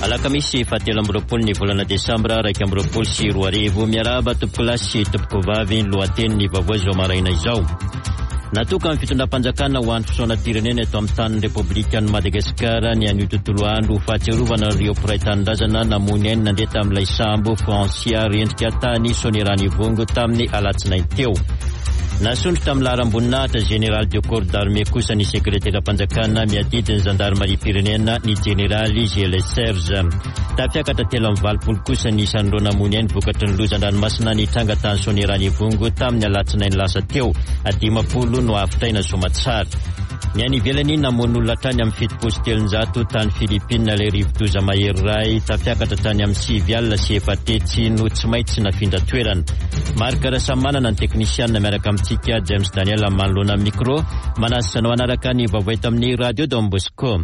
Alakamisy fahatelo amby roapolo ny volana Desambra 2024 miarahaba tompoko lahy sy tompoko vavy ny lohatenin'ny vaovao izao maraina izao. Natoka amin'ny fitondram-panjakana ho an'ny fisaona pirenena eto amin'ny tanin'ny Repoblikan'i Madagasikara ny anio tontolo andro fahatsiarovana ireo mpiray tanindrazana namony ainy nandeha tamin'ilay sambo Francia rendrika tany Sonerany Vongo tamin'ny alatsinainy teo. Nasondro tamin'ny laharam-boninahitra Général de corps d'armée kosa ny sekretera-panjakana miadidiny gendarmerie pirenena ny Généraly Gilles Serge. Tafiakatra telo amby valopolo kosa ny isan'ireo namony ainy vokatry ny lozan-dranomasina ny tranga tany Sonerany Vongo tamin'ny alatsinainy lasa teo 10 no afitaina Somatsara. Ny any ivelany namon'olona tany amin'ny fitopolo sy telonjato tany Filipina ilay rivo-doza mahery ray tafiakatra tany amin'ny 9 alina sy 4 no tsy maintsy nafindra toerana. Maro karasa manana ny teknisianina miaraka amintsika James Daniel amin'ny manoloana micro manasana manaraka ny vaovao eto amin'ny Radio Don Bosco.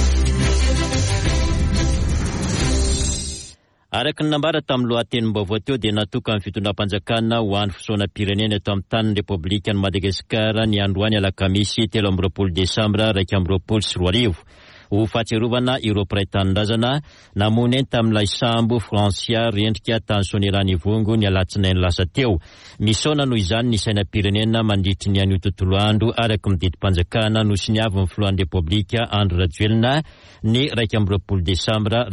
Araka ny nambara tamin'ny lohatenim-baovao teo dia natoka amin'ny fitondram-panjakana ho an'ny fisaona pirenena eto amin'ny tanin'ny Repoblikan'i Madagasikara ny androany alakamisy 17 Desambra 2024 ho fahatsiarovana ireo mpiray tanindrazana namony ainy tamin'ilay sambo Francia rendrika tany Sonerany Vongo ny alatsinainy lasa teo. Misaona noho izany ny sainam-pirenena mandritry ny anio tontolo andro araky ny didim-panjakana nosiniavin'ny filohan'ny Repoblika Andry Rajoelina ny 20 Desambra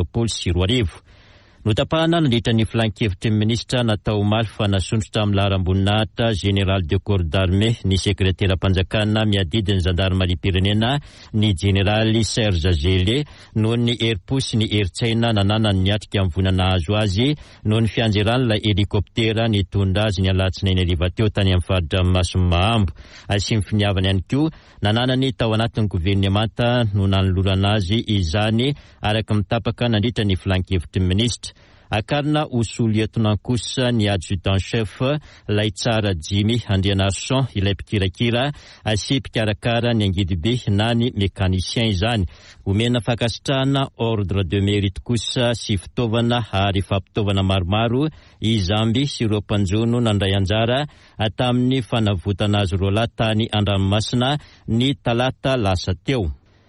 2024. Notapahana nandritra ny filan-kevitry ny ministra natao omaly fa nasondro tamin'ny laharam-boninahitra Général de corps d'armée ny sekretera-panjakana miadidiny gendarmerie pirenena ny Généraly Serge Gilles noho ny herim-po sy ny herin-tsaina nananany niatrika amin'ny vonana azo azy noho ny fianjeran'ilay helikoptera nitondra azy ny alatsinainy ariva teo tany amin'ny faritra Masony Mahambo. Asimy finiavana ihany koa nananany tao anatin'ny governemanta no nanolorana azy izany araka mitapaka nandritra ny filan-kevitry ny ministra. Akarina lieutenant kosa ny adjudant chef Laitsara Jimmy Andrianarson ilay mpikirakira sy mpikarakara ny angidibe na ny mécanicien izany. Omena fakasitrahana ordre de mérite kosa sy fitaovana ary fampitaovana maromaro izamby sy ireo mpanjono nandray anjara tamin'ny fanavotana azy rola tany Andranomasina ny talata lasa teo.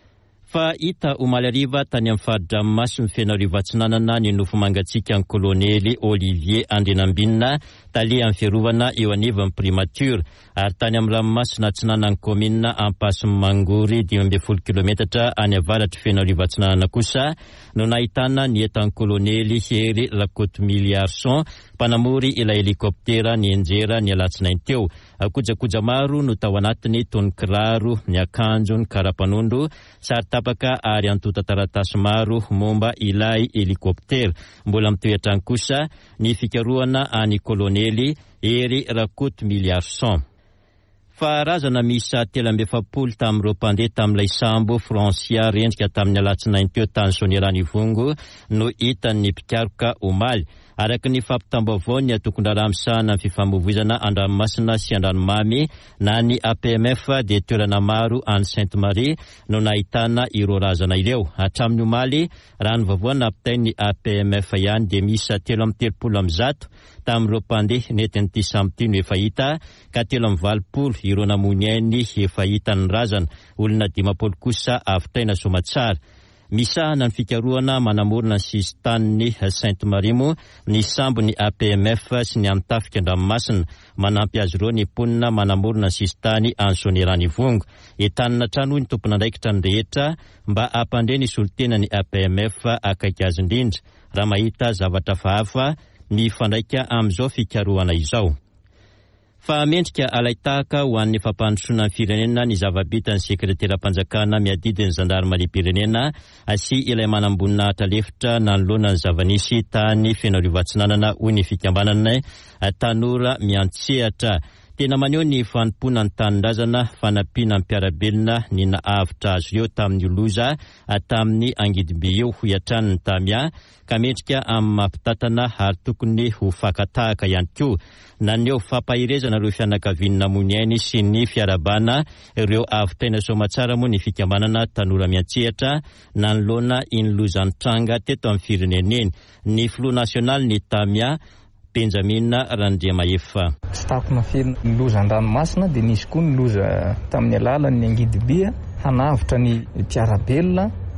Fa hita omaly ariva tany amin'ny faridranomasina fenariva atsinanana ny nofo mangatsika ny kolonely Olivier Andrenambinina talia amin'ny fiarovana eo anivon'ny primature ary tany amin'ny ranomasina atsinanan'ny komina ampasiny Mangory 12 kilometatra any avaratry fenariva atsinanana kosa no nahitana ny etan'ny kolonely Hery Lacote-Mily Arson mpanamory ilay helikoptera ny enjera ny alatsinainy teo. Kojakoja maro no tao anatiny toy ny kiraro, ny akanjo, ny karapanondro, sary tapaka ary antota taratasy maro momba ilay helikoptera. Mbola mitoetrany kosa ny fikarohana any kolonely Hery Lacote-Mily Arson. Fa razana misa 17 tamin'ireo mpandeha tamin'ilay sambo Francia rendrika tamin'ny alatsinainy teo tany Sonerany Vongo no hitan'ny mpikaroka omaly. Araka ny fampitam-baovao ny atokon-draharaha misahana amin'ny fifamoivoizana an-dranomasina sy an-dranomamy na ny APMF dia toerana maro any Sainte-Marie no nahitana ireo razana ireo. Hatramin'ny omaly raha ny vaovao nampitay ny APMF ihany dia misa 30 tamin'ireo mpandeha nentin'ity sambo no efa hita ka 30 ireo namony ainy efa hitan'ny razana. Olona 10 kosa afitaina Somatsara. Misahana ny fikarohana manamorona ny sistan'ny Sainte-Marie mo ny sambo ny APMF sy ny antafika an-dranomasina manampy azy ireo ny ponina manamorona ny sistany any Sonerany Vongo. Entanina trano ny tompon'andraikitra ny rehetra mba hampandre ny solitena ny APMF akaiky azy indrindra raha mahita zavatra hafa mifandraika amin'izao fikarohana izao. Fa mendrika alaitahaka ho an'ny fampandrosoana ny firenena ny zava-bita ny sekretera-panjakana miadidiny gendarmerie pirenena sy ilay manam-boninahitra lefitra nanoloana ny zavanisy tany fenariva atsinanana hoy ny fikambanana tanora miantsehatra. Tena maneho ny fanompona ny tanindrazana fanampiana ny mpiarabelona ny nahavitra azy ireo tamin'ny loza tamin'ny angidibe eo ho iatran'ny tamia ka mendrika amin'ny mampitatana ary tokony ho fakatahaka ihany koa. Naneo fampahirezana ireo fianakaviany namony ainy sy ny fiarabana ireo avitaina Somatsara moa ny fikambanana tanora miantsehatra nanoloana iny lozan'ny tranga teto amin'ny fireneneny. Ny filoha nasionaly ny tamia Benjamin Randriamaefa. Stako na feno loza an-dranomasina dia nisy koa ny loza tamin'ny alalan'ny angidibe hanavitra ny mpiarabelona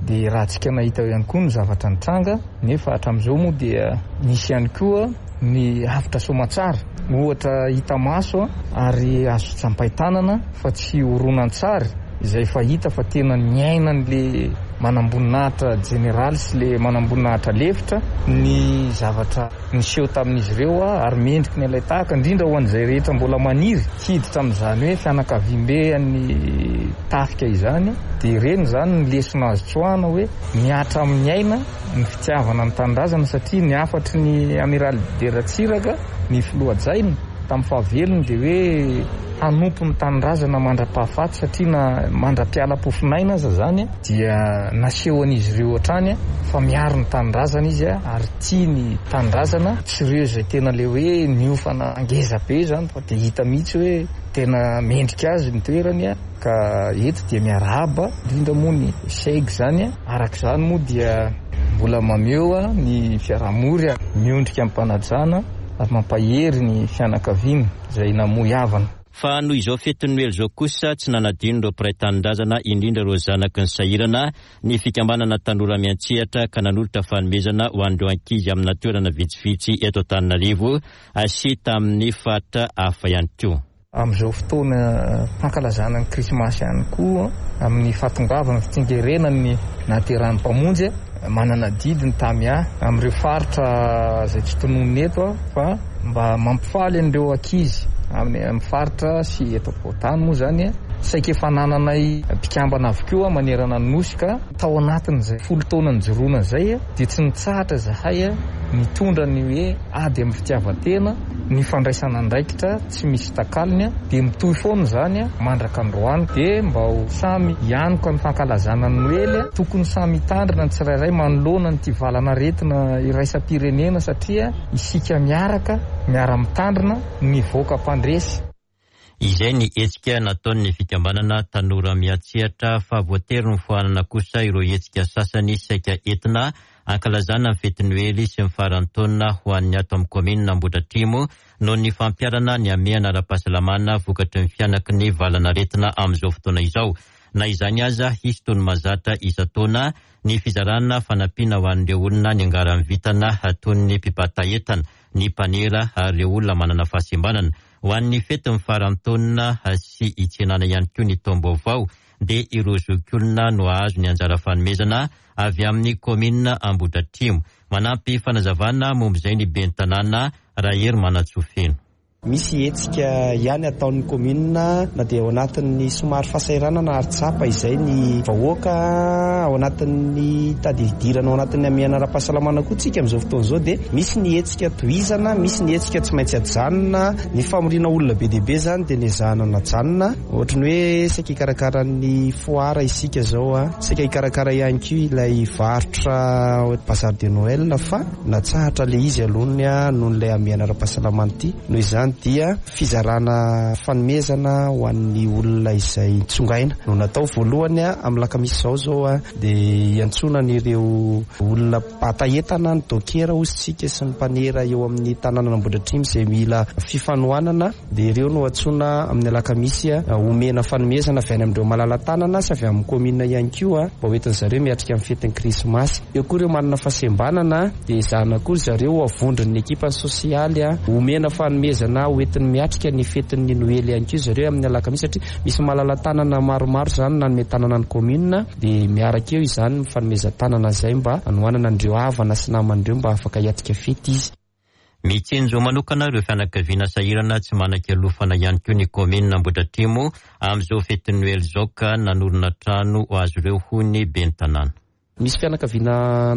dia raha tsika nahita ihany koa ny zavatra nitranga nefa hatramin'izao moa dia nisy ihany koa ny hafitra somatsara ohatra hita maso ary azo tsampaitanana fa tsy horonan-tsary izay fa hita fa tena niaina n'le manamboninahitra generaly sy le manamboninahitra lefitra ny zavatra niseho tamin'izy ireo ary mendriky ny ilay tahaka indrindra ho an'izay rehetra mbola maniry tsy hiditra amin'izany hoe fianakaviam-be tafika izany dia ireny zany ny lesona azo tsoahana hoe miatra amin'ny aina ny fitiavana ny tanindrazana satria ny afatry ny amiral Deratsiraka ny filohajaina tamin'ny fahavelony dia hoe hanompo ny tanindrazana mandra-pahafaty satria na mandra-piala-pofinaina aza zany dia naseho an'izy ireo hatrany fa miaro ny tanindrazana izy ary tia ny tanindrazana tsy ireo izay tena le hoe niofana angeza be zany fa dia hita mihitsy hoe tena mendrika azy ny toerany ka eto dia miarahaba indrindra moa ny seg zany araka izany moa dia mbola mameo ny fiarahamory miondrika amin'ny mpanajana ary mampahery ny fianakaviana izay namoy havana. Fa noho izao fety Noely zao kosa tsy nanadino ireo mpiray tanindrazana indrindra ireo zanaky ny sahirana ny fikambanana tanora miantsehatra ka nanolotra fanomezana ho an'ireo ankizy amina toerana vitsivitsy eto Antananarivo sy tamin'ny fatra hafa ihany koa. Amin'izao fotoana fankalazana ny krismasy ihany koa amin'ny fatongavana fitsingerenany nahaterahan'ny mpamonjy manana didiny tamia amin'ireo faritra izay tsy tononony eto fa mba mampifaly an'ireo ankizy amin'ny faritra sy eto Ampotany moa zany saika efa nananay mpikambana avokoa manerana ny nosy ka tao anatin'izay 10 taona nijoroana izay dia tsy nitsahatra zahay mitondra ny hoe ady amin'ny fitiavan-tena ny fandraisana andraikitra tsy misy takaliny dia mitohy foana zany mandraka androany dia mba ho samy ianoka ny fankalazana ny Noely tokony samy hitandrina ny tsirairay manoloana ny tivalana retina iraisam-pirenena satria isika miaraka miara-mitandrina mivoaka mpandresy. Izay ny hetsika nataon'ny fikambanana tanora miantsehatra fa voatery ny foanana kosa ireo hetsika sasany saika entina ankalazana ny fety Noely sy ny faran'ny taona ho an'ny ato amin'ny komina Ambohidratrimo noho ny fampiarana ny amehana ara-pahasalamana vokatry ny fianaky ny valanaretina amin'izao fotoana izao. Na izany aza hisy tony mazatra isa-taona ny fizarana fanampiana ho an'ireo olona ny angaran'ny vitana hatony mpipataentana ny mpanera ary ireo olona manana fahasembanana. Ho an'ny fety ny faran'ny taona sy hitsenana ihany koa ny taom-baovao dia ireo zokiolona no azo ny anjara fanomezana avy amin'ny komina Ambohidratrimo. Manampy fanazavana momba izay ny ben'ny tanàna Rahery Manatsofeno. Misy hetsika ihany ataon'ny komina na dia ao anatin'ny somary fasairanana ary tsapa izay ny vahoaka ao anatin'ny tadidirana ao anatin'ny amehana ara-pahasalamana koa tsika amin'izao fotoana izao dia misy ny hetsika tohizana, misy ny hetsika tsy maintsy ajanona, ny famoriana olona be deaibe zany dia ny zahanana ajanona ohatra ny hoe saika hikarakara ny foara isika zao saika hikarakara ihany koa ilay varotra Bazar de Noël fa natsahatra le izy alohany noho n'ilay amehana ara-pahasalamana ity noho izany dia fizarana fanomezana ho an'ny olona izay tsongaina no natao voalohany amin'ny lakamisy zao dia iantsonan'ireo olona pataentana ny dokera ositsika sy ny mpanera eo amin'ny tanàna Ambohidratrimo izay mila fifanohanana dia ireo no antsona amin'ny lakamisy omena fanomezana avy any amin'ireo malala-tanana sy avy amin'ny komina ihany koa mba hoentin' zareo miatrika amin'ny fetin'ny krismasy. Eo koa ireo manana fahasembanana dia izahana koa zareo avondrin'ny ekipa sosialy omena fanomezana hoentin'ny miatrika ny fetin'ny Noely ihany koa zareo amin'ny alakamisy satria misy malala-tanana maromaro zany nanome tanàna ny komina dia miaraka eo izany ny fanomezan-tanana izay mba hanohanana andreo havana sy namandreo mba afaka hiatrika fety izy. Mitsinjo manokana ireo fianakaviana sahirana tsy manan-kelofana ihany koa ny komina Ambohidratrimo amin'izao fety Noely zao ka nanorina trano ho azy ireo ho ny ben'ny tanàna. Misy fianakaviana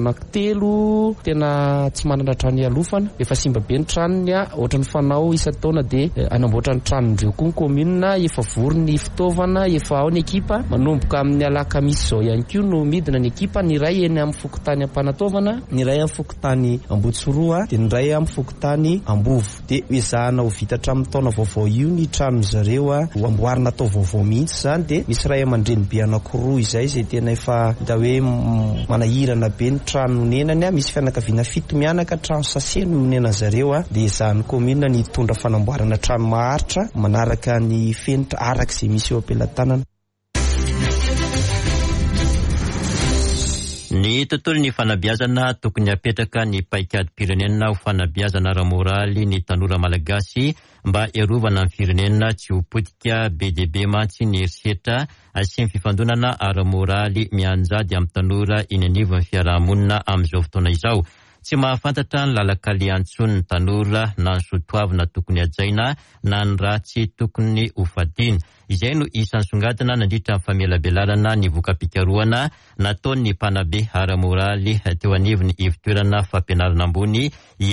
anankitelo tena tsy manana trano ialofana, efa simba be ny tranony ohatra ny fanao isa-taona dia anamboatra ny tranondreo koa ny komina, efa vory ny fitaovana, efa ao ny ekipa manomboka amin'ny alakamisy zao ihany koa no midina ny ekipa, ny ray eny amin'ny fokotany Ampanataovana, ny ray amin'ny fokotany Ambohitsoroa dia ny ray amin'ny fokotany Ambovo. Dia ezahana ho vita hatramin'ny taona vaovao io ny trano zareo ho amboarina tao vaovao mihitsy zany dia misy ray aman-dreny be anankiroa izay tena efa hita hoe manahirana be ny trano nenany misy fianakaviana 7 mianaka trano sase no nena zareo dia ezahany komina ny tondra fanamboarana trano maharitra manaraka ny fenitra arak'izay misy eo ampelantanana. Ny tontolon'ny fanabeazana tokony apetraka ny paikadym-pirenena ho fanabeazana ara-moraly ny tanora malagasy mba iarovana amin'ny firenena tsy ho potika be dia be mantsy ny erisetra sy ny fifandonana ara-moraly mianjady amin'ny tanora iny anivon'ny fiarahamonina amin'izao fotoana izao. Tsy mahafantatra ny lalak'ale antsony ny tanora na ny soatoavina tokony ajaina na ny ratsy tokony hofadina. Izay no isan'ny songadina nandritra ny famelabelarana ny voka-pikarohana nataon'ny mpanabe ara-moraly teo anivon'ny ivon-toerana fampianarana ambony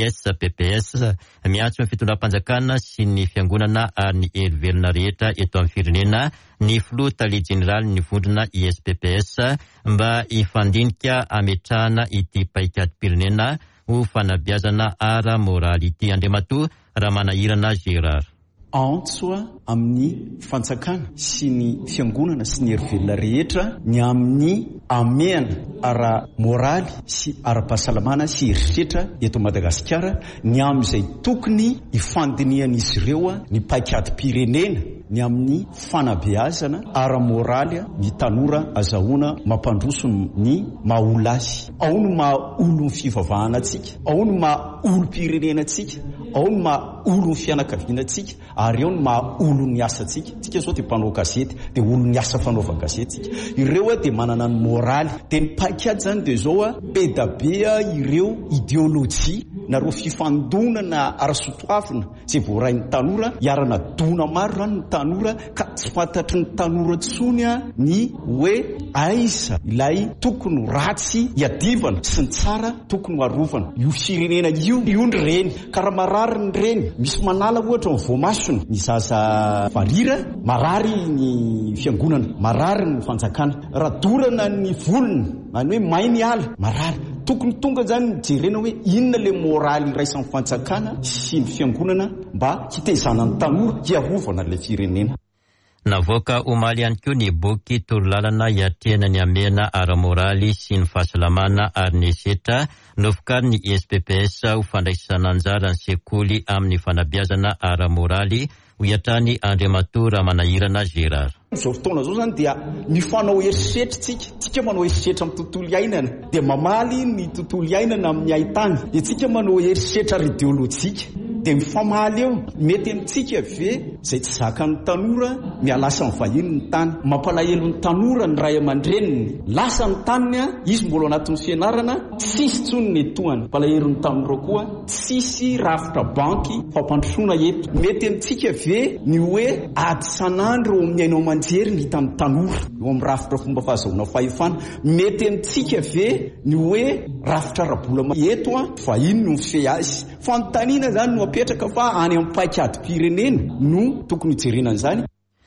ISPPS miantso ny fitondram-panjakana sy ny fiangonana ary ny hery-velona rehetra eto amin'ny firenena. Ny filoha tale jeneraly ny vondrona ISPPS mba hifandinika ametrahana ity paikadym-pirenena ho fanabeazana ara-moraly ity. Andriamatoa Ramanahirana Gérard. Antsoa amin'ny fanjakana sy ny fiangonana sy ny hery-velona rehetra ny amin'ny ameana ara-moraly sy ara-pahasalamana sy herisetra eto Madagasikara ny amin'izay tokony hifandinian'izy ireo ny paikadym-pirenena ny amin'ny fanabeazana ara-moraly ny tanora azahoana mampandroso ny maha-olo azy. Ao no maha-olo ny fivavahana antsika, ao no maha-olo pirenena antsika, ao no maha-olo ny fianakaviana antsika, ary ao no maha-olo ny asa antsika. Tsika zao dia mpanao gazety, dia olo ny asa fanaovana gazety tsika. Ireo dia manana ny moraly, dia ny paikady zany dia zao be ireo ideolojia nareo fifandonana ara-soatoavina izay voarain'ny tanora hiarana dona maro rano ny tanora ka tsy fantatry ny tanora tsony ny hoe aiza ilay tokony ratsy hiadivana sy ny tsara tokony harovana. Io firenena io ny reny ka raha marary ny reny misy manala ohatra ny voamasony ny zaza varira marary ny fiangonana marary ny fanjakana raha dorana ny volony any hoe mainy ala marary. Tokony tonga zany jerena hoe inona le moraly iraisan'ny fanjakana sy ny fiangonana mba hitezana ny tanora hiarovana le firenena. Navoaka omaly ihany koa ny boky torolalana hiatrehana ny amena ara-moraly sy ny fahasalamana ary ny hesetra novokariny ny ISPPS ho fandraisana anjara ny sekoly amin'ny fanabeazana ara-moraly ho hiatrany Andriamatoa Ramanahirana Gérard. Zao fotoana zao zany dia mifanao herisetra tsika manao herisetra amin'ny tontolo iainana dia mamaly ny tontolo iainana amin'ny haitany dia tsika manao herisetra ara-ideolojika dia mifamaly eo mety amintsika ve izay tsy zakan'ny tanora mialasa ny vahiny ny tany mampalahelo ny tanora ny ray aman-dreniny lasa ny taniny izy mbola anatin'ny fianarana tsisy tsony ny etoany mampalahelo ny tanora koa tsisy rafitra banky fampandrosoana eto mety amintsika ve ny hoe ady sanandro amin'ny aino aman-jery ny hita amin'ny tanora eo amin'ny rafitra fomba fahazahoana fahefana mety amintsika ve ny hoe rafitra rabola eto vahiny no mifehy azy fanontaniana zany no apetraka fa any amin'ny paikadym-pirenena no tokony hijerena an'izany.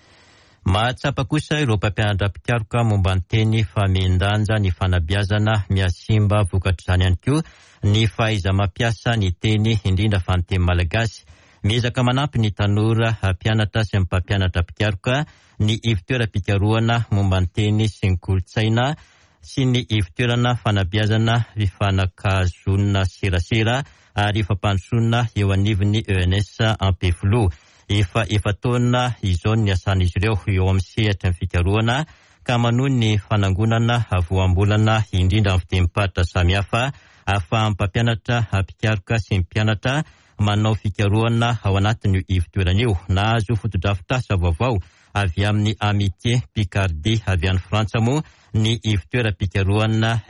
Mahatsapa kosa ireo mpampianatra mpikaroka momba ny teny fa miendanja ny fanabeazana miasimba vokatra izany ihany koa ny fahaiza mampiasa ny teny indrindra fa ny teny malagasy. Miezaka manampy ny tanora mpianatra sy ny mpampianatra mpikaroka ny ivon-toeram-pikarohana momba ny teny sy ny kolotsaina sy ny ivon-toerana fanabeazana fifanakazonina serasera ary fampandrosoana eo anivon'ny ENS Ampefilo. Efa taona izao ny asan'izy ireo eo amin'ny sehatra ny fikarohana ka manohy ny fanangonana voambolana indrindra amin'ny fiteny-paritra samihafa ahafahan'ny mpampianatra mpikaroka sy ny mpianatra manao fikarohana ao anatin'io ivon-toerana io. Nahazo foto-drafitrasa vaovao avy amin'ny Amitié Picardie avy any Frantsa moa ny ivon-toeram-pikarohana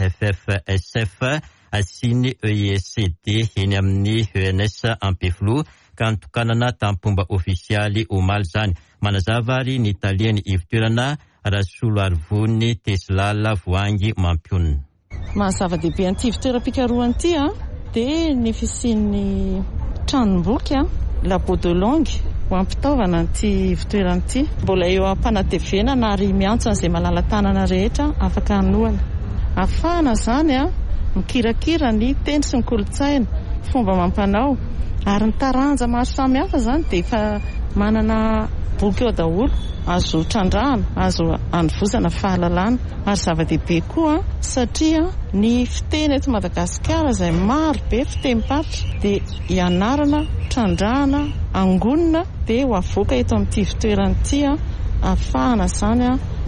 FFSF sy ny EICD eny amin'ny ENS Ampefilo ka nitokanana tamin'ny ofisialy omaly zany. Manazava ary ny italiany ivon-toerana Rasolo Arvony Teslala Voangy Mampionina. Mahazava-dehibe an'ity ivon-toeram-pikarohana ity dia ny fisian'ny tranomboky Labo de Langue ho ampitaovana an'ity ivon-toerana ity. Mbola eo am-panatevenana ary miantso an'izay malala-tanana rehetra afaka hanohana. Ahafahana zany mikirakira ny teny sy ny kolotsaina, fomba mampanao ary ny taranja maro samihafa zany dia efa manana boky eo daholo azo trandrahana, azo anovozana fahalalana ary zava-dehibe koa satria ny fiteny eto Madagasikara izay maro be fiteny-paritra dia hianarana, trandrahana, angonina dia ho avoaka eto amin'ity ivon-toerana ity ahafahana zany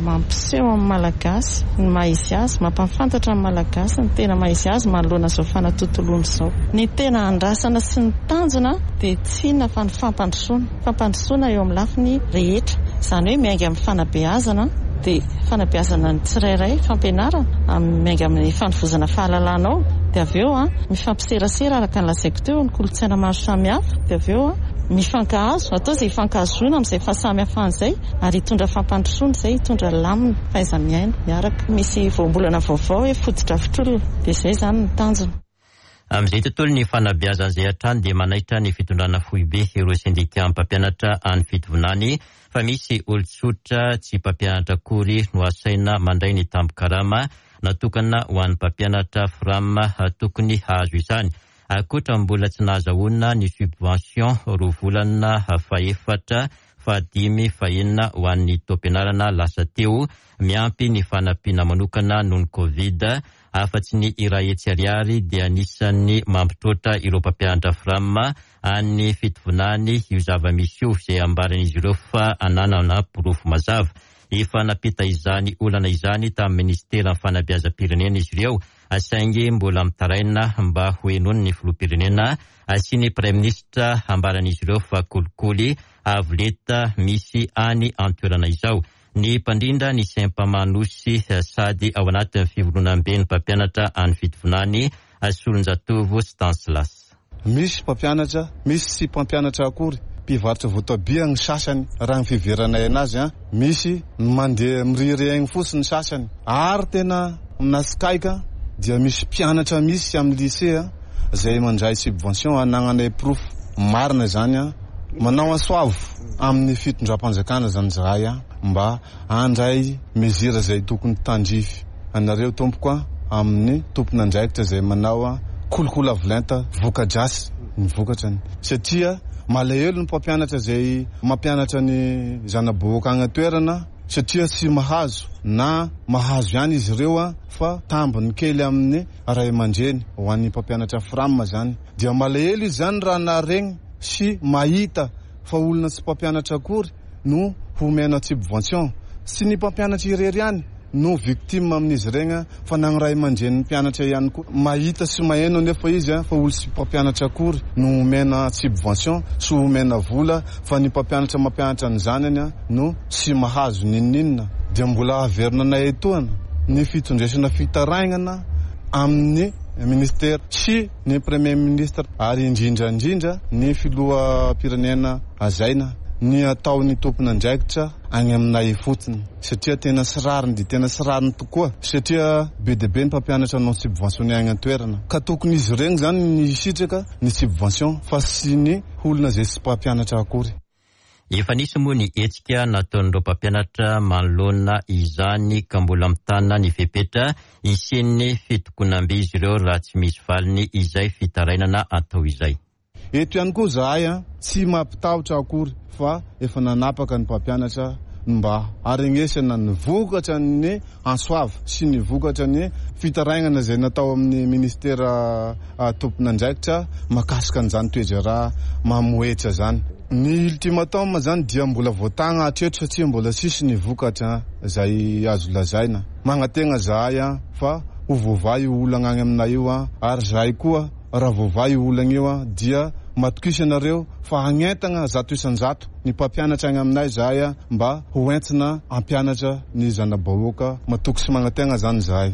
mampiseho amin'ny malagasy ny mahisy azy, mampafantatra amin'ny malagasy ny tena mahisy azy manoloana izao fanatontoloana izao. Ny tena andrasana sy ny tanjona dia tsy inona fa ny fampandrosoana eo amin'ny lafiny rehetra. Izany hoe miainga amin'ny fanabeazana dia fanabeazana ny tsirairay fampianarana miainga amin'ny fanovozana fahalalana ao, dia avy eo mifampiserasera araka ny lazaiko teo ny kolontsaina maro samihafa, dia avy eo mifankahazo atao izay ifankahazoana amin'izay fahasamihafan'izay ary hitondra fampandrosoana izay hitondra lamina fahaiza-miaina miaraka. Misy voambolana vaovao hoe foto-drafitr'olona, dia izay izany ny tanjona. Amin'izay tontolo ny fanabeazan'izay hatrany dia manaitra ny fitondrana foibe ireo sindika mpampianatra any Fitovonany fa misy olon-tsotra tsy mpampianatra akory no asaina mandray ny tambo-karama natokana ho an'ny mpampianatra frama tokony hahazo izany. Akoatra mbola tsy nahazahoana ny subvention roa volana faefatra fahadimy fahenina ho an'ny taom-pianarana lasa teo miampy ny fanampiana manokana noho ny Covid. Afa-tsy ny iraetsy ariary dia anisan'ny mampitrota ireo mpampianatra frama any Fitovonany io zava-misy io izay ambaran'izy ireo fa ananana porofo mazava. Efa napita izany olana izany tamin'ny ministera fanabeazam-pirenena izy ireo, asaingy mbola mitaraina mba hoenony ny filoham-pirenena sy ny praiminisitra ambaran'izy ireo fa kolikoly avoleta misy any antoerana izao. Ny mpandrindra ny Saint-Pamanosy sady ao anatin'ny fivorianam-ben'ny mpampianatra any Fitovonany Solonjatovo Stanislas. Misy mpampianatra, misy sy mpampianatra akory. Mpivarotra voatabia ny sasany raha ny fiveranay anazy misy mandeha miriry egny fotsiny sasany. Ary tena minasikaika dia misy mpianatra misy amin'ny lycée izay mandray subvention anagnanay prof marina zany manao asoavo amin'ny fitondram-panjakana zany zahay mba handray mezira izay tokony tandrify anareo tompoko amin'ny tompona andraikitra izay manao kolikola volenta vokadrasy ny vokatrany satria malahelo ny mpampianatra izay mampianatra ny zanaboaka agny atoerana satria tsy mahazo na mahazo ihany izy ireo fa tambiny kely amin'ny ray aman-dreny ho an'ny mpampianatra frama zany dia malahelo izy zany raha naregny sy mahita fa olona tsy mpampianatra akory no homena subvention sy ny mpampianatra irery ihany no victime amin'izy regny fa nagny ray aman-dreny ny mpianatra ihany koa mahita sy maheno nefa izy fa olo sy mpampianatra akory no homena subvention sy homena vola fa ny mpampianatra mampianatra ny zanany no sy mahazo ninninna dia mbola averinanay etoana ny fitondraisana fitarainana amin'ny ministera sy ny premier ministre ary indrindra ny filoham-pirenena azaina ny ataon'ny tompon'andraikitra agny aminay fotsiny satria tena sirariny dia tena sirariny tokoa satria be dia be ny mpampianatra no subventionné agny an-toerana ka tokony izy regny zany ny sitraka ny subvention fa sy ny olona izay sy mpampianatra akory. Efa nisy moa ny hetsika nataon'ireo mpampianatra manoloana izany ka mbola mitana ny fepetra isen'ny fitokonam-be izy ireo raha tsy misy valiny izay fitarainana atao izay. Eto ihany koa zahay tsy mampitahotra akory fa efa nanapaka ny mpampianatra mba aregnesana ny vokatra ny ansoava sy ny vokatra ny fitarainana izay natao amin'ny ministera tompon'andraikitra makasika an'izany toejara mamoetra zany. Ny ultimatum zany dia mbola voatagna hatreto satria mbola sisy ny vokatra izay azo lazaina. Magnategna zahay fa ho voavay olana agny aminay io ary zahay koa raha voavay olana io dia matokisa anareo fa hagnentagna zato isan-jato ny mpampianatra agny aminay zahay mba ho entina hampianatra ny zanabahoaka matoky sy magnategna zany zahay.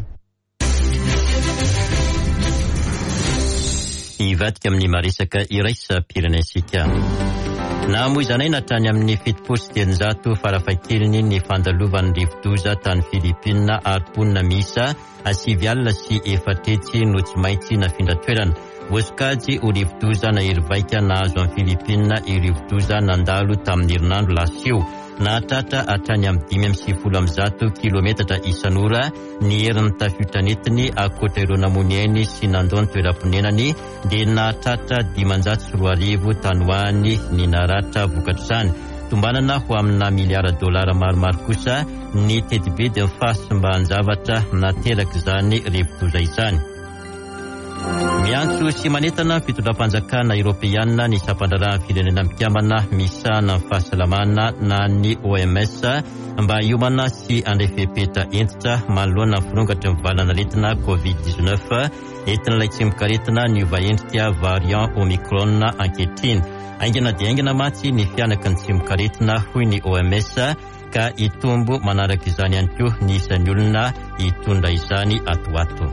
Ivadika amin'ny maresaka iraisam-pirenensika. Na moa izanay natrany amin'ny 7% farafahakeliny ny fandalovan'ny rivo-doza tany Filipina ary ponina misa 9 alina sy 4 no tsy maintsy nafindra toerana. Voasokajy ho rivo-doza na herivaika nahazo amin'ny Filipina i rivo-doza nandalo tamin'ny herinandro lasio. Nahatratra hatrany amin'ny 570 kilometatra isan'ora ny herin'ny tafiotanetiny akoatra ireo namoniainy sy nandony toeram-ponenany dia nahatratra 540 tany hoany ny naratra vokatra izany. Tombanana ho amina $miliara maromaro kosa ny tetibe dia mifasy mba hanjavatra nateraka izany rivo-doza izany. Miantso sy manetana fitondram-panjakana Europeana ny sampandrarahany firenena mpiamana misana fahasalamana na ny OMS mba hiomana sy andrefepeta entitra manoloana firongatra mivalana aretina COVID-19 entina ilay tsy mikaretina ny vaendrika variant Omicron ankehitriny. Aingana dia aingana matsy ny fianaka ny tsy mikaretina hoy ny OMS ka hitombo manaraka izany ihany koa ny isan'ny olona hitondra izany atoato.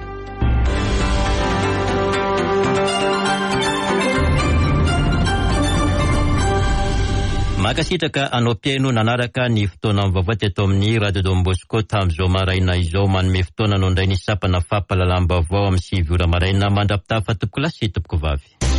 Makasitraka anao piaino nanaraka ny fotoana mivavao teto amin'ny Radio Don Bosco tamin'izao maraina izao manome fotoana nao indray ny sapana fampahalalam-baovao amin'ny 7 ora maraina mandrapitafa topoko lasy topoko vavy.